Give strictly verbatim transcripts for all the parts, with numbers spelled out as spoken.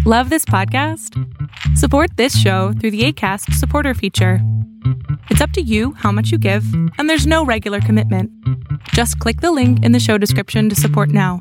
Love this podcast? Support this show through the Acast supporter feature. It's up to you how much you give, and there's no regular commitment. Just click the link in the show description to support now.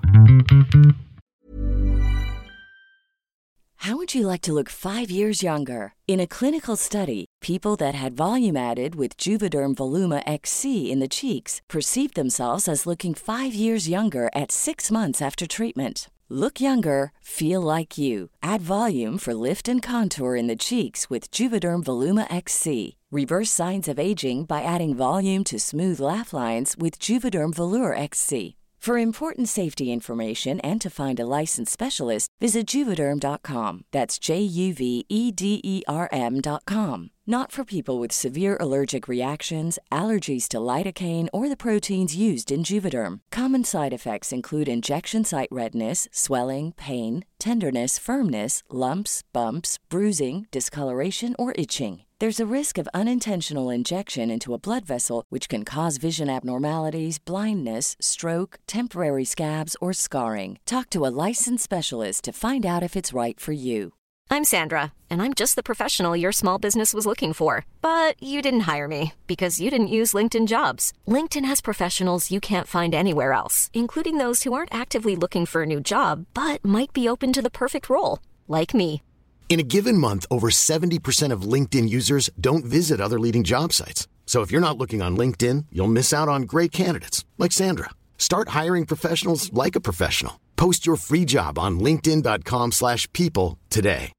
How would you like to look five years younger? In a clinical study, people that had volume added with Juvederm Voluma X C in the cheeks perceived themselves as looking five years younger at six months after treatment. Look younger, feel like you. Add volume for lift and contour in the cheeks with Juvederm Voluma X C. Reverse signs of aging by adding volume to smooth laugh lines with Juvederm Volure X C. For important safety information and to find a licensed specialist, visit Juvederm dot com. That's J U V E D E R M dot com. Not for people with severe allergic reactions, allergies to lidocaine, or the proteins used in Juvederm. Common side effects include injection site redness, swelling, pain, tenderness, firmness, lumps, bumps, bruising, discoloration, or itching. There's a risk of unintentional injection into a blood vessel, which can cause vision abnormalities, blindness, stroke, temporary scabs, or scarring. Talk to a licensed specialist to find out if it's right for you. I'm Sandra, and I'm just the professional your small business was looking for. But you didn't hire me because you didn't use LinkedIn Jobs. LinkedIn has professionals you can't find anywhere else, including those who aren't actively looking for a new job, but might be open to the perfect role, like me. In a given month, over seventy percent of LinkedIn users don't visit other leading job sites. So if you're not looking on LinkedIn, you'll miss out on great candidates like Sandra. Start hiring professionals like a professional. Post your free job on linkedin dot com slash people today.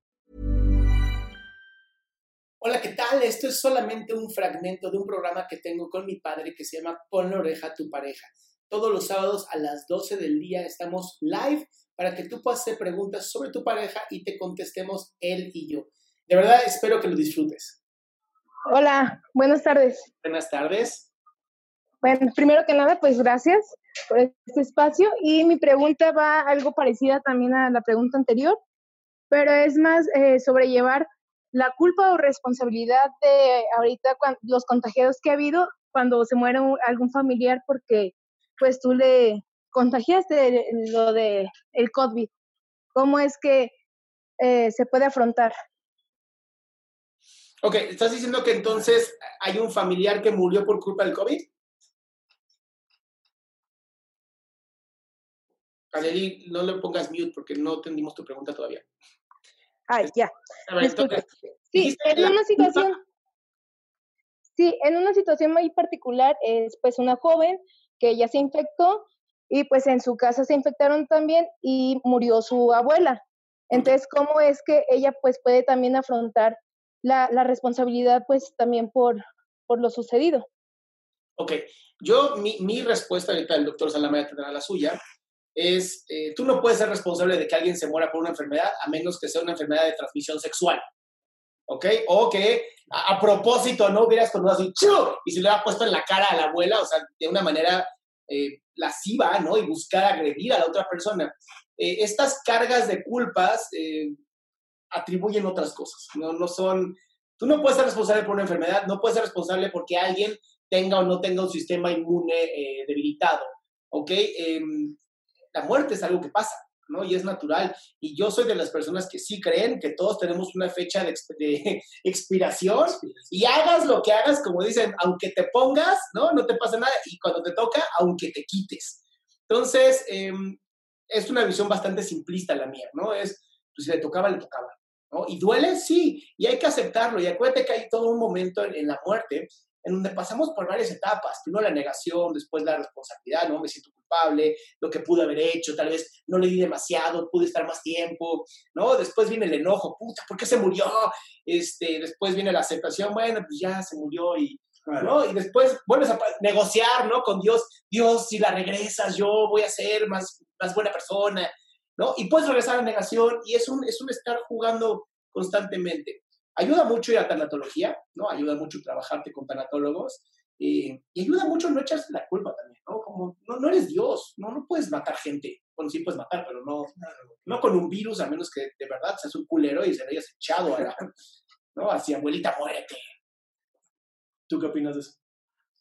Hola, ¿qué tal? Esto es solamente un fragmento de un programa que tengo con mi padre que se llama Ponle oreja a tu pareja. Todos los sábados a las doce del día estamos live para que tú puedas hacer preguntas sobre tu pareja y te contestemos él y yo. De verdad, espero que lo disfrutes. Hola, buenas tardes. Buenas tardes. Bueno, primero que nada, pues gracias por este espacio. Y mi pregunta va algo parecida también a la pregunta anterior, pero es más eh, sobrellevar la culpa o responsabilidad de ahorita cuando, los contagiados que ha habido cuando se muere un, algún familiar porque pues tú le contagiaste lo de el COVID. ¿Cómo es que eh, se puede afrontar? Ok, ¿estás diciendo que entonces hay un familiar que murió por culpa del COVID? Kaleli, no le pongas mute porque no entendimos tu pregunta todavía. Ah, ya. A ver, entonces, sí, en una situación, sí, en una situación muy particular es pues una joven que ya se infectó y pues en su casa se infectaron también y murió su abuela. Entonces, ¿cómo es que ella pues puede también afrontar la, la responsabilidad pues también por, por lo sucedido? Ok, yo, mi, mi respuesta ahorita, el doctor Salamaya tendrá la suya, es, eh, tú no puedes ser responsable de que alguien se muera por una enfermedad a menos que sea una enfermedad de transmisión sexual, ¿ok? O que a, a propósito no hubieras estornudado así, ¡chu! Y se le hubiera puesto en la cara a la abuela, o sea, de una manera eh, lasciva, ¿no? Y buscar agredir a la otra persona. Eh, estas cargas de culpas eh, atribuyen otras cosas, no, no son... Tú no puedes ser responsable por una enfermedad, no puedes ser responsable porque alguien tenga o no tenga un sistema inmune eh, debilitado, ¿ok? Eh, La muerte es algo que pasa, ¿no? Y es natural. Y yo soy de las personas que sí creen que todos tenemos una fecha de, exp- de expiración y hagas lo que hagas, como dicen, aunque te pongas, ¿no? No te pasa nada. Y cuando te toca, aunque te quites. Entonces, eh, es una visión bastante simplista la mía, ¿no? Es, pues si le tocaba, le tocaba, ¿no? Y duele, sí. Y hay que aceptarlo. Y acuérdate que hay todo un momento en, en la muerte en donde pasamos por varias etapas. Primero la negación, después la responsabilidad, ¿no? Me siento culpable, lo que pude haber hecho, tal vez no le di demasiado, pude estar más tiempo, ¿no? Después viene el enojo, puta, ¿por qué se murió? Este, después viene la aceptación, bueno, pues ya se murió y, ¿no? Y después vuelves a negociar, ¿no? Con Dios, Dios, si la regresas, yo voy a ser más, más buena persona, ¿no? Y puedes regresar a la negación y es un, es un estar jugando constantemente. Ayuda mucho ir a tanatología, ¿no? Ayuda mucho trabajarte con tanatólogos eh, y ayuda mucho no echarse la culpa también, ¿no? Como no, no eres Dios, no, no puedes matar gente. Bueno, sí puedes matar, pero no, no con un virus, a menos que de verdad seas un culero y se le hayas echado a la, ¿no? Así, abuelita, muérete. ¿Tú qué opinas de eso?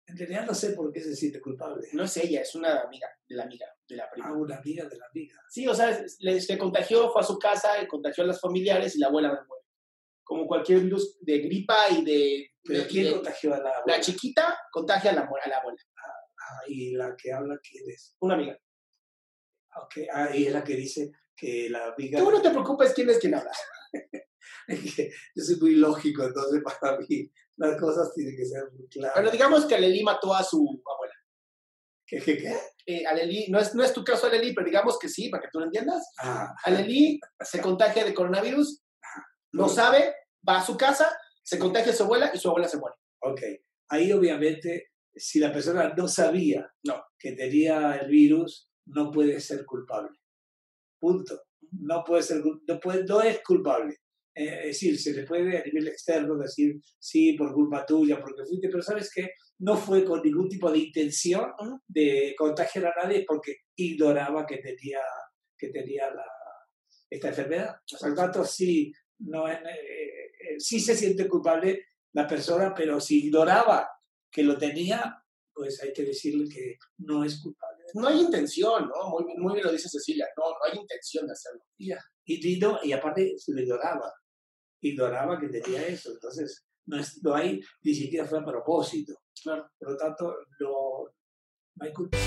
En realidad no sé por qué se siente culpable. No es ella, es una amiga de la amiga, de la prima. Ah, una amiga de la amiga. Sí, o sea, le, se contagió, fue a su casa, y contagió a las familiares y la abuela me muere. Como cualquier virus de gripa y de... ¿Pero de, quién de, contagió a la abuela? La chiquita contagia a la, a la abuela. Ah, ¿y la que habla quién es? Una amiga. Okay. Ah, y es la que dice que la amiga... Tú no te preocupes quién es quien habla. Yo soy muy lógico, entonces para mí las cosas tienen que ser muy claras. Pero digamos que Aleli mató a su abuela. ¿Qué, qué, qué? Eh, Aleli, no es, no es tu caso, Aleli, pero digamos que sí, para que tú lo entiendas. Ah. Aleli se contagia de coronavirus, no sabe, va a su casa, se contagia a su abuela y su abuela se muere. Ok. Ahí obviamente, si la persona no sabía no. que tenía el virus, no puede ser culpable. Punto. No puede ser, no, puede, no es culpable. Eh, es decir, se le puede a nivel externo decir, sí, por culpa tuya, porque fuiste, pero ¿sabes qué? No fue con ningún tipo de intención de contagiar a nadie porque ignoraba que tenía, que tenía la, esta enfermedad. Por lo tanto, sí, no, eh, eh, sí se siente culpable la persona, pero si ignoraba que lo tenía, pues hay que decirle que no es culpable. No hay intención, ¿no? Muy, muy bien lo dice Cecilia, no, no hay intención de hacerlo. Y, y, y, no, y aparte se lo ignoraba, ignoraba que tenía eso, entonces no, es, no hay, ni siquiera fue a propósito. Claro. Por lo tanto, no, no hay culpa.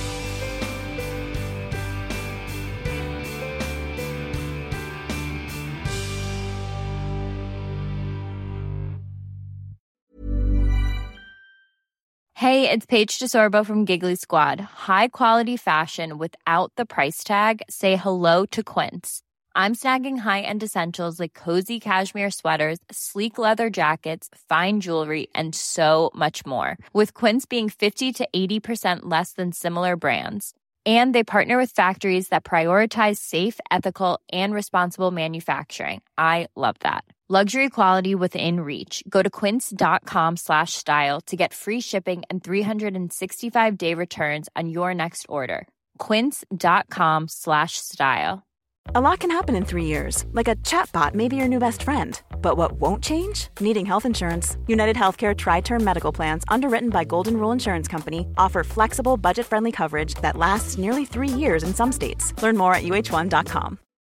Hey, it's Paige DeSorbo from Giggly Squad. High quality fashion without the price tag. Say hello to Quince. I'm snagging high-end essentials like cozy cashmere sweaters, sleek leather jackets, fine jewelry, and so much more. With Quince being fifty to eighty percent less than similar brands. And they partner with factories that prioritize safe, ethical, and responsible manufacturing. I love that. Luxury quality within reach. Go to quince.com slash style to get free shipping and three sixty-five day returns on your next order. Quince.com slash style. A lot can happen in three years, like a chatbot may be your new best friend. But what won't change? Needing health insurance. United Healthcare Tri-Term Medical Plans, underwritten by Golden Rule Insurance Company, offer flexible, budget-friendly coverage that lasts nearly three years in some states. Learn more at U H one dot com.